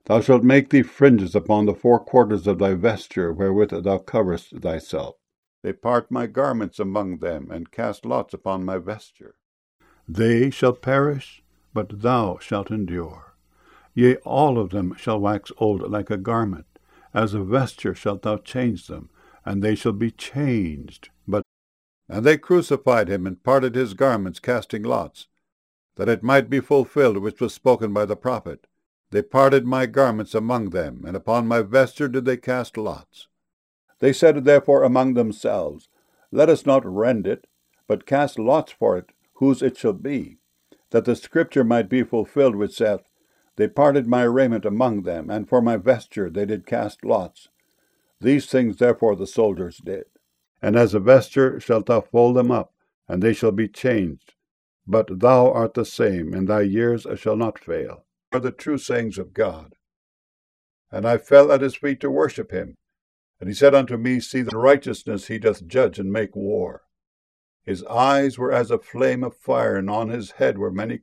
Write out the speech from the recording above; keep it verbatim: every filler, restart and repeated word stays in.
Thou shalt make thee fringes upon the four quarters of thy vesture, wherewith thou coverest thyself. They part my garments among them, and cast lots upon my vesture. They shall perish, but thou shalt endure. Yea, all of them shall wax old like a garment. As a vesture shalt thou change them, and they shall be changed. But And they crucified him, and parted his garments, casting lots, that it might be fulfilled which was spoken by the prophet. They parted my garments among them, and upon my vesture did they cast lots. They said therefore among themselves, Let us not rend it, but cast lots for it, whose it shall be, that the scripture might be fulfilled which saith, They parted my raiment among them, and for my vesture they did cast lots. These things therefore the soldiers did. And as a vesture shalt thou fold them up, and they shall be changed. But thou art the same, and thy years shall not fail. Are the true sayings of God. And I fell at his feet to worship him. And he said unto me, See, the righteousness he doth judge and make war. His eyes were as a flame of fire, and on his head were many